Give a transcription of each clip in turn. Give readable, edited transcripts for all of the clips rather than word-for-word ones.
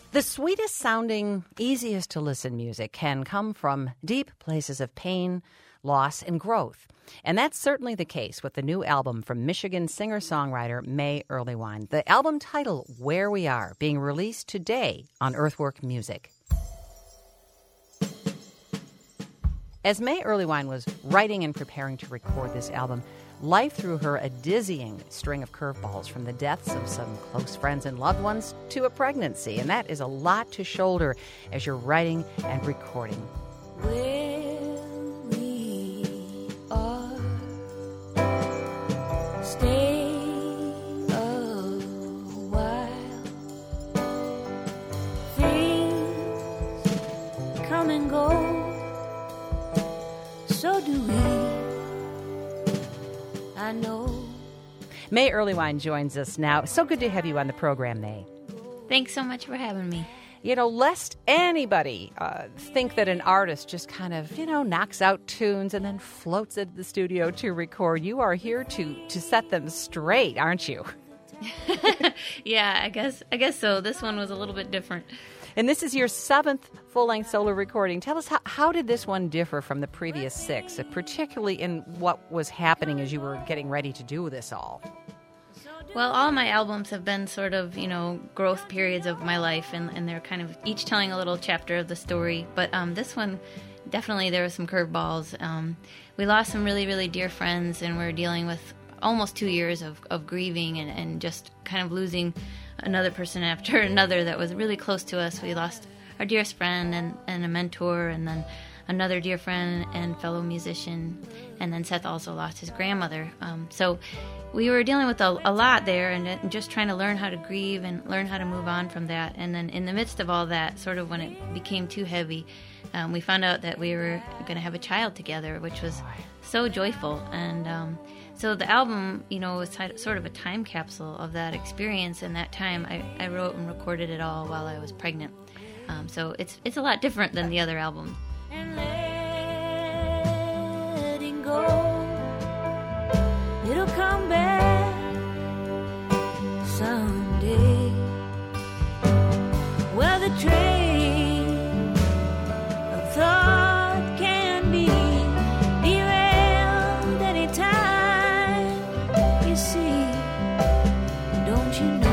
The sweetest sounding, easiest to listen music can come from deep places of pain, loss, and growth. And that's certainly the case with the new album from Michigan singer-songwriter May Earlywine. The album title, Where We Are, being released today on Earthwork Music. As May Earlywine was writing and preparing to record this album, life threw her a dizzying string of curveballs, from the deaths of some close friends and loved ones to a pregnancy. And that is a lot to shoulder as you're writing and recording. Where we are, stay a while. Things come and go, so do we. I know. May Earlywine joins us now. So good to have you on the program, May. Thanks so much for having me. You know, lest anybody think that an artist just kind of, knocks out tunes and then floats into the studio to record. You are here to set them straight, aren't you? Yeah, I guess so. This one was a little bit different. And this is your 7th full-length solo recording. Tell us, how did this one differ from the previous 6, particularly in what was happening as you were getting ready to do this all? Well, all my albums have been sort of, growth periods of my life, and they're kind of each telling a little chapter of the story. But this one, definitely there were some curveballs. We lost some really, really dear friends, and we're dealing with almost 2 years of grieving and just kind of losing another person after another that was really close to us. We lost our dearest friend and a mentor, and then another dear friend and fellow musician, and then Seth also lost his grandmother. So we were dealing with a lot there, and just trying to learn how to grieve and learn how to move on from that. And then in the midst of all that, sort of when it became too heavy, we found out that we were going to have a child together, which was so joyful. And so the album, was sort of a time capsule of that experience and that time. I wrote and recorded it all while I was pregnant. So it's a lot different than the other albums. And letting go, it'll come back someday. Well, the train of thought can be derailed anytime, you see, don't you know?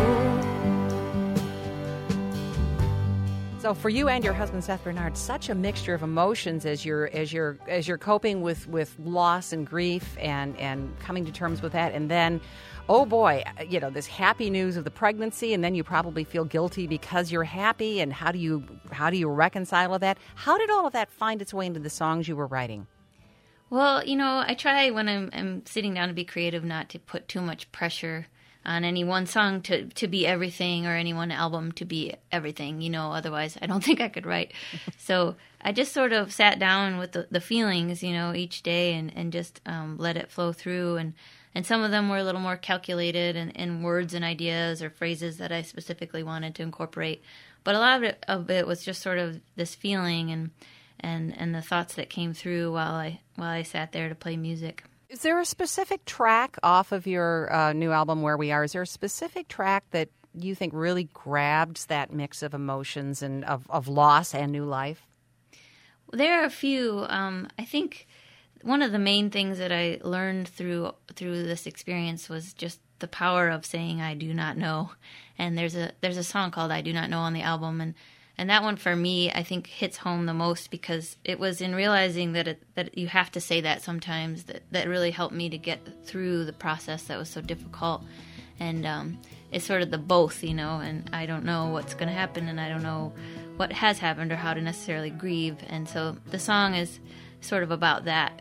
So for you and your husband Seth Bernard, such a mixture of emotions as you're coping with loss and grief and coming to terms with that, and then, oh boy, this happy news of the pregnancy, and then you probably feel guilty because you're happy. And how do you reconcile all that? How did all of that find its way into the songs you were writing? Well, I try when I'm sitting down to be creative not to put too much pressure on any one song to be everything, or any one album to be everything, otherwise I don't think I could write. So I just sort of sat down with the feelings, each day and just let it flow through. And some of them were a little more calculated and words and ideas or phrases that I specifically wanted to incorporate. But a lot of it was just sort of this feeling and the thoughts that came through while I sat there to play music. Is there a specific track off of your new album, Where We Are? Is there a specific track that you think really grabbed that mix of emotions and of loss and new life? There are a few. I think one of the main things that I learned through this experience was just the power of saying I do not know. And there's a song called I Do Not Know on the album, and that one for me I think hits home the most, because it was in realizing that you have to say that sometimes that really helped me to get through the process that was so difficult. And it's sort of the both, and I don't know what's going to happen, and I don't know what has happened or how to necessarily grieve. And so the song is sort of about that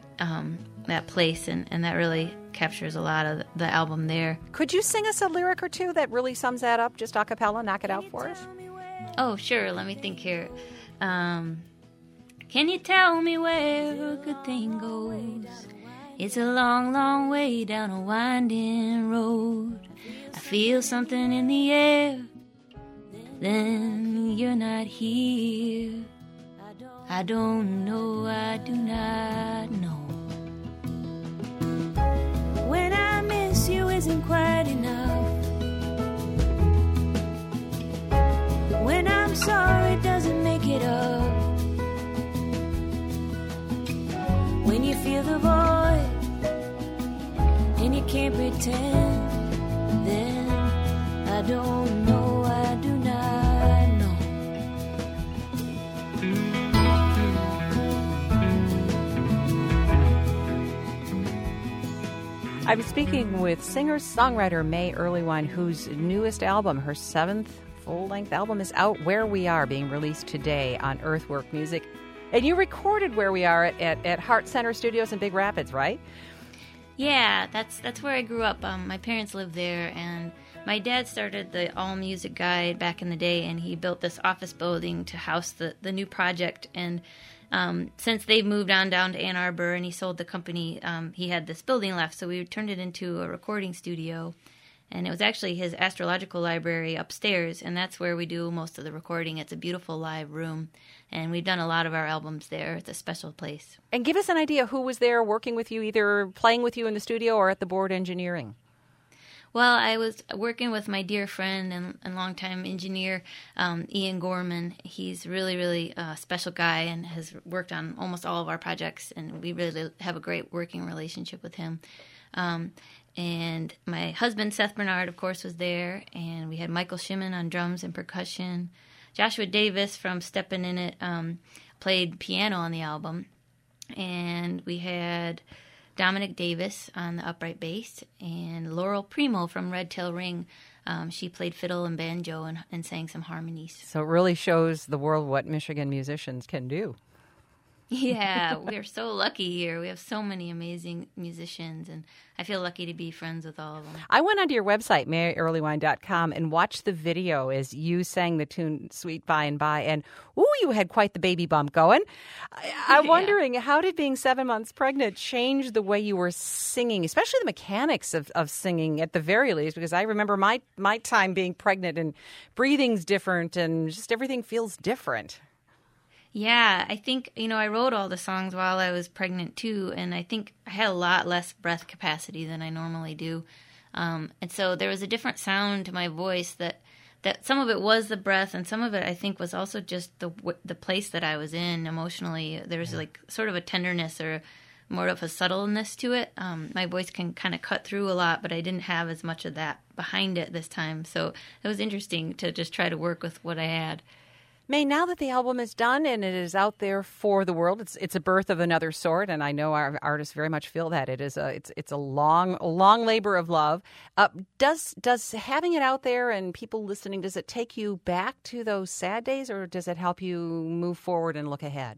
place, and that really captures a lot of the album there. Could you sing us a lyric or two that really sums that up, just a cappella, knock it out for us? Oh, sure. Let me think here. Can you tell me where a good thing goes? It's a long, long way down a winding road. I feel something in the air. Then you're not here. I don't know, I do not know. When I miss you isn't quite enough. When I'm sorry doesn't make it up. When you feel the void and you can't pretend, then I don't know, I do not know. I'm speaking with singer-songwriter May Earlywine, whose newest album, her 7th full-length album, is out, Where We Are, being released today on Earthwork Music. And you recorded Where We Are at Heart Center Studios in Big Rapids, right? Yeah, that's where I grew up. My parents lived there, and my dad started the All Music Guide back in the day, and he built this office building to house the new project. And since they've moved on down to Ann Arbor and he sold the company, he had this building left, so we turned it into a recording studio. And it was actually his astrological library upstairs, and that's where we do most of the recording. It's a beautiful live room, and we've done a lot of our albums there. It's a special place. And give us an idea who was there working with you, either playing with you in the studio or at the board engineering. Well, I was working with my dear friend and longtime engineer, Ian Gorman. He's really, really a special guy and has worked on almost all of our projects, and we really have a great working relationship with him. And my husband, Seth Bernard, of course, was there, and we had Michael Shimon on drums and percussion. Joshua Davis from Steppin' In It played piano on the album, and we had Dominic Davis on the upright bass, and Laurel Primo from Red Tail Ring. She played fiddle and banjo and sang some harmonies. So it really shows the world what Michigan musicians can do. Yeah, we're so lucky here. We have so many amazing musicians, and I feel lucky to be friends with all of them. I went onto your website, MaryEarlywine.com, and watched the video as you sang the tune Sweet By and By, and ooh, you had quite the baby bump going. I'm wondering, how did being 7 months pregnant change the way you were singing, especially the mechanics of singing at the very least? Because I remember my time being pregnant, and breathing's different, and just everything feels different. Yeah, I think, I wrote all the songs while I was pregnant too, and I think I had a lot less breath capacity than I normally do. And so there was a different sound to my voice that some of it was the breath, and some of it I think was also just the place that I was in emotionally. There was like sort of a tenderness or more of a subtleness to it. My voice can kind of cut through a lot, but I didn't have as much of that behind it this time. So it was interesting to just try to work with what I had. May, now that the album is done and it is out there for the world, it's a birth of another sort, and I know our artists very much feel that it is it's a long labor of love. Does having it out there and people listening, does it take you back to those sad days, or does it help you move forward and look ahead?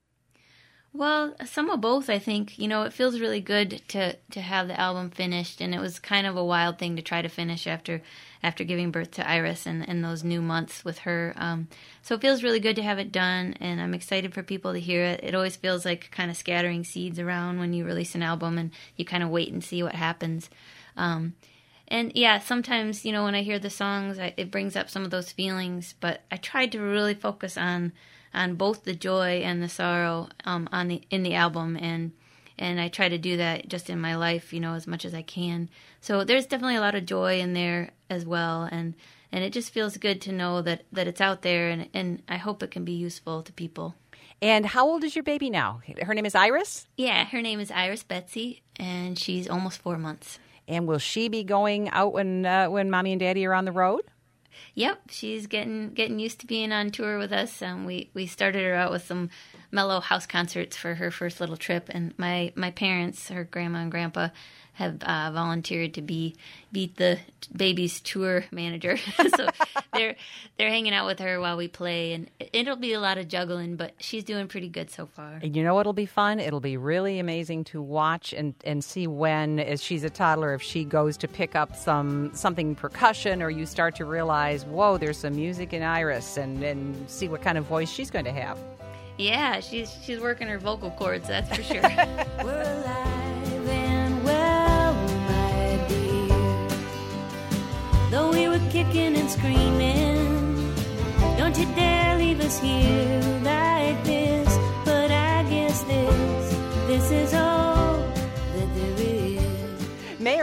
Well, some of both, I think. It feels really good to have the album finished, and it was kind of a wild thing to try to finish after giving birth to Iris and those new months with her. So it feels really good to have it done, and I'm excited for people to hear it. It always feels like kind of scattering seeds around when you release an album, and you kind of wait and see what happens. And yeah, sometimes, when I hear the songs, it brings up some of those feelings, but I tried to really focus on both the joy and the sorrow in the album, and I try to do that just in my life, as much as I can. So there's definitely a lot of joy in there as well, and it just feels good to know that it's out there, and I hope it can be useful to people. And how old is your baby now? Her name is Iris? Yeah, her name is Iris Betsy, and she's almost 4 months. And will she be going out when Mommy and Daddy are on the road? Yep, she's getting used to being on tour with us. We started her out with some mellow house concerts for her first little trip, and my parents, her grandma and grandpa, have volunteered to be the baby's tour manager. So they're hanging out with her while we play, and it'll be a lot of juggling, but she's doing pretty good so far. And you know what'll be fun? It'll be really amazing to watch and see when, as she's a toddler, if she goes to pick up something percussion, or you start to realize, whoa, there's some music in Iris, and see what kind of voice she's going to have. Yeah, she's working her vocal cords, that's for sure. We're alive and well, my dear. Though we were kicking and screaming, don't you dare leave us here like this. But I guess this is all that there is. May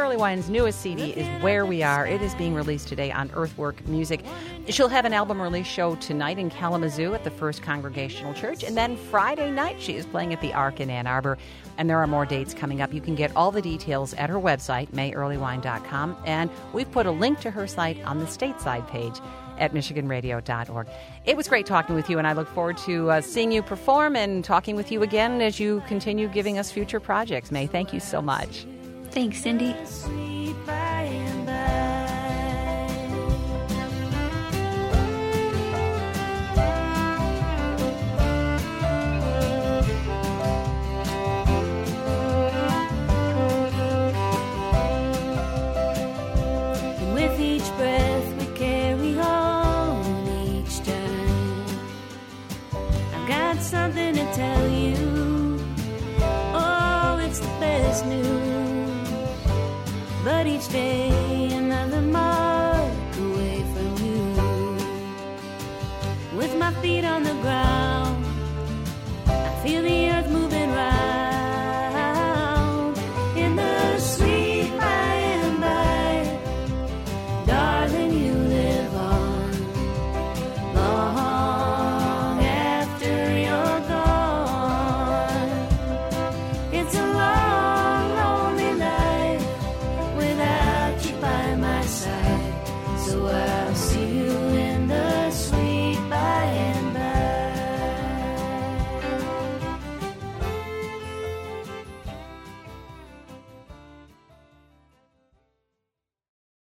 Early Wine's newest CD is Where We Are. It is being released today on Earthwork Music. She'll have an album release show tonight in Kalamazoo at the First Congregational Church, and then Friday night she is playing at the Ark in Ann Arbor, and there are more dates coming up. You can get all the details at her website, mayearlywine.com, and we've put a link to her site on the stateside page at michiganradio.org. It was great talking with you, and I look forward to seeing you perform and talking with you again as you continue giving us future projects. May, thank you so much. Thanks, Cindy. Sweet by and by. And with each breath we carry on each turn, I've got something to tell you. Oh, it's the best news. But each day another mark away from you. With my feet on the ground, I feel the